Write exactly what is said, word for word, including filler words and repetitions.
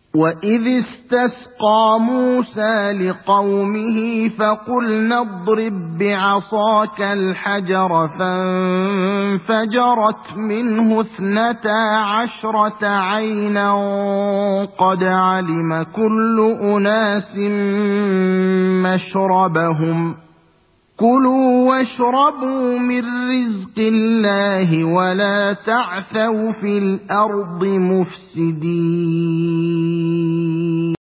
وَإِذِ اسْتَسْقَىٰ مُوسَىٰ لِقَوْمِهِ فَقُلْنَا اضْرِب بِّعَصَاكَ الْحَجَرَ ۖ فَانفَجَرَتْ مِنْهُ اثْنَتَا عَشْرَةَ عَيْنًا قَدْ عَلِمَ كُلُّ أُنَاسٍ مَّشْرَبَهُمْ ۖ كُلُوا وَاشْرَبُوا مِن رِّزْقِ اللَّهِ، وَلَا تَعْثَوْا فِي الْأَرْضِ مُفْسِدِينَ